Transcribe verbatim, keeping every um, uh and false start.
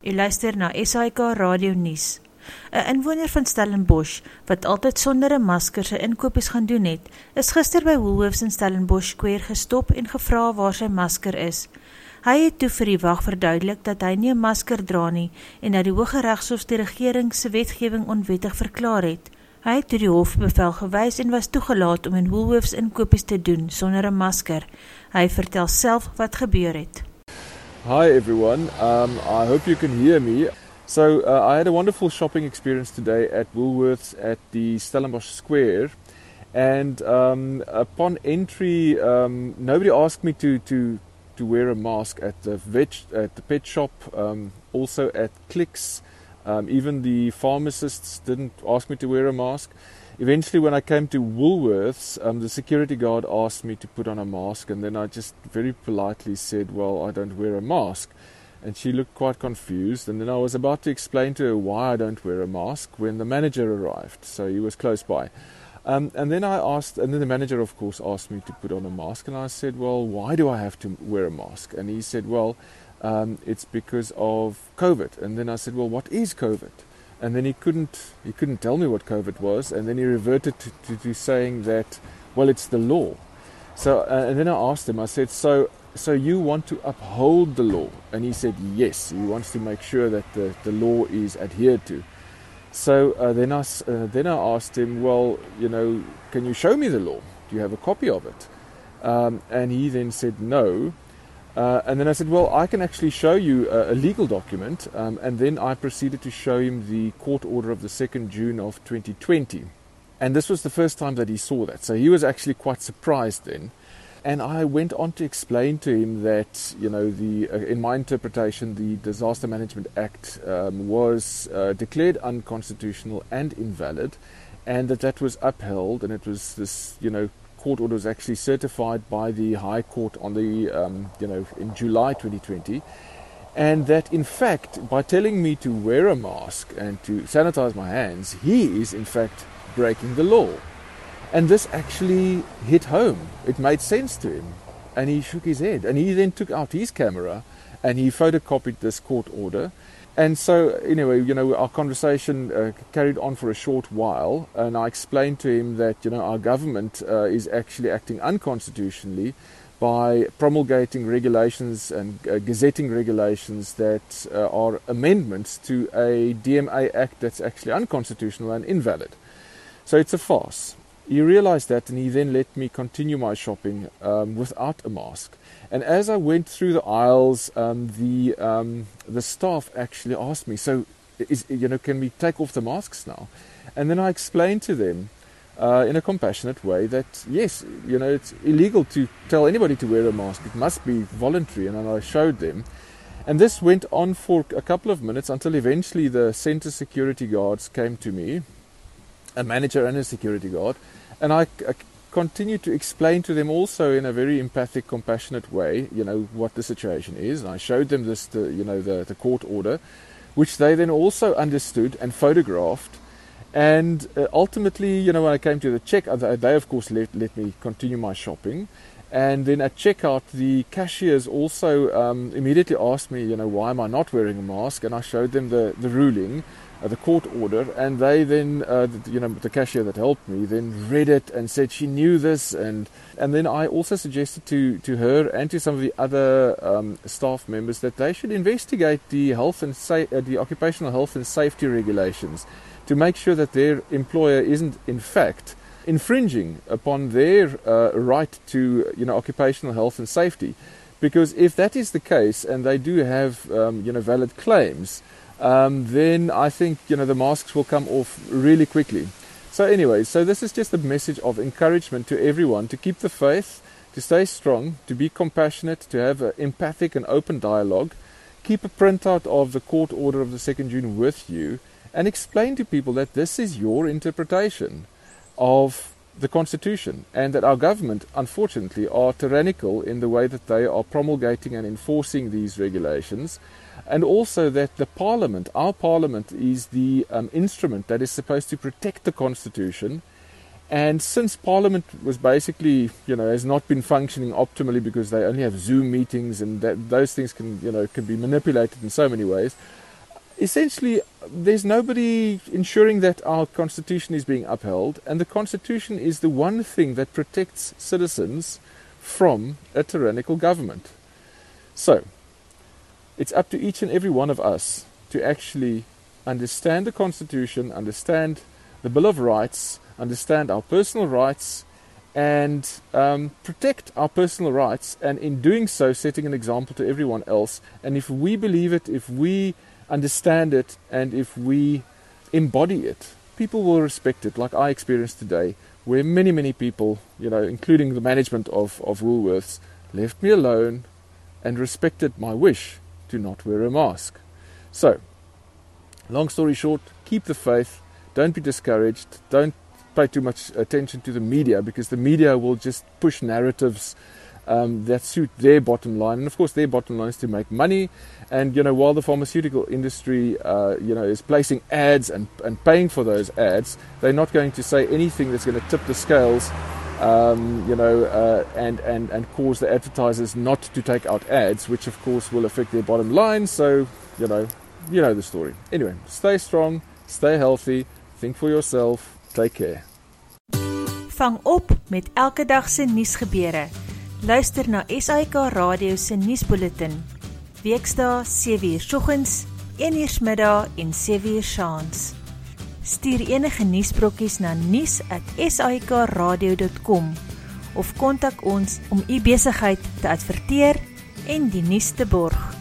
U luister na S A I K Radio Nuus. 'n Inwoner van Stellenbosch, wat altyd sonder 'n masker sy inkopies gaan doen het, is gister by Woolworths in Stellenbosch Square gestop en gevra waar sy masker is. Hy het toe vir die wag verduidelik dat hy nie 'n masker dra nie en dat die Hooggeregshof die regering se wetgewing onwettig verklaar het. Hy het toe die hof bevel gewys en was toegelaat om in Woolworths inkopies te doen sonder 'n masker. Hy vertel self wat gebeur het. Hi everyone, um, I hope you can hear me. So uh, I had a wonderful shopping experience today at Woolworths at the Stellenbosch Square, and um, upon entry, um, nobody asked me to, to, to wear a mask at the veg, at the pet shop, um, also at Clicks. Um, even the pharmacists didn't ask me to wear a mask. Eventually, when I came to Woolworths, um, the security guard asked me to put on a mask, and then I just very politely said, well, I don't wear a mask. And she looked quite confused, and then I was about to explain to her why I don't wear a mask when the manager arrived, so he was close by. Um, and then I asked, and then the manager, of course, asked me to put on a mask, and I said, well, why do I have to wear a mask? And he said, well, um, it's because of COVID. And then I said, well, what is COVID? And then he couldn't he couldn't tell me what COVID was, and then he reverted to, to, to saying that, well, it's the law. So uh, and then I asked him, I said, so so you want to uphold the law? And he said yes, he wants to make sure that the, the law is adhered to. So uh, then I uh, then I asked him, well, you know, can you show me the law? Do you have a copy of it? Um, and he then said no. Uh, and then I said, well, I can actually show you a, a legal document. Um, and then I proceeded to show him the court order of the second of June of twenty twenty. And this was the first time that he saw that. So he was actually quite surprised then. And I went on to explain to him that, you know, the uh, in my interpretation, the Disaster Management Act um, was uh, declared unconstitutional and invalid, and that that was upheld, and it was this, you know, court order was actually certified by the High Court on the, um, you know, in July twenty twenty, and that in fact, by telling me to wear a mask and to sanitize my hands, he is in fact breaking the law. And this actually hit home. It made sense to him, and he shook his head, and he then took out his camera and he photocopied this court order. And so, anyway, you know, our conversation uh, carried on for a short while, and I explained to him that, you know, our government uh, is actually acting unconstitutionally by promulgating regulations and uh, gazetting regulations that uh, are amendments to a D M A Act that's actually unconstitutional and invalid. So it's a farce. He realized that, and he then let me continue my shopping um, without a mask. And as I went through the aisles, um, the um, the staff actually asked me, so, is, you know, can we take off the masks now? And then I explained to them uh, in a compassionate way that, yes, you know, it's illegal to tell anybody to wear a mask. It must be voluntary. And then I showed them. And this went on for a couple of minutes until eventually the center security guards came to me, a manager and a security guard. And I, I continued to explain to them also in a very empathic, compassionate way, you know, what the situation is. And I showed them this, the, you know, the, the court order, which they then also understood and photographed. And uh, ultimately, you know, when I came to the check, they, they of course let, let me continue my shopping. And then at checkout, the cashiers also um, immediately asked me, you know, why am I not wearing a mask? And I showed them the, the ruling, uh, the court order, and they then, uh, the, you know, the cashier that helped me then read it and said she knew this. And and then I also suggested to, to her and to some of the other um, staff members that they should investigate the health and sa- uh, the occupational health and safety regulations to make sure that their employer isn't, in fact, infringing upon their uh, right to, you know, occupational health and safety. Because if that is the case, and they do have, um, you know, valid claims, um, then I think, you know, the masks will come off really quickly. So anyway, so this is just a message of encouragement to everyone to keep the faith, to stay strong, to be compassionate, to have an empathic and open dialogue, keep a printout of the court order of the second of June with you, and explain to people that this is your interpretation of the Constitution, and that our government, unfortunately, are tyrannical in the way that they are promulgating and enforcing these regulations, and also that the Parliament, our Parliament, is the um, instrument that is supposed to protect the Constitution. And since Parliament was basically, you know, has not been functioning optimally because they only have Zoom meetings and that those things can, you know, can be manipulated in so many ways, essentially, there's nobody ensuring that our Constitution is being upheld, and the Constitution is the one thing that protects citizens from a tyrannical government. So, it's up to each and every one of us to actually understand the Constitution, understand the Bill of Rights, understand our personal rights, and um, protect our personal rights, and in doing so, setting an example to everyone else. And if we believe it, if we understand it, and if we embody it, people will respect it, like I experienced today, where many, many people, you know, including the management of, of Woolworths, left me alone and respected my wish to not wear a mask. So, long story short, keep the faith, don't be discouraged, don't pay too much attention to the media, because the media will just push narratives um, that suit their bottom line, and of course their bottom line is to make money. And you know, while the pharmaceutical industry uh, you know is placing ads and, and paying for those ads, they're not going to say anything that's going to tip the scales um, you know uh, and, and, and cause the advertisers not to take out ads, which of course will affect their bottom line. So you know you know the story. Anyway, stay strong, stay healthy, think for yourself. Take care. Vang op met elke dag se nuusgebeure. Luister na S A I K Radio se nuusbulletin. Weksdae sewe uur soggens, een uur middag en sewe uur saans. Stuur enige nuusbrokkies na nuus at s a i k radio dot com of kontak ons om u besigheid te adverteer en die nuus te borg.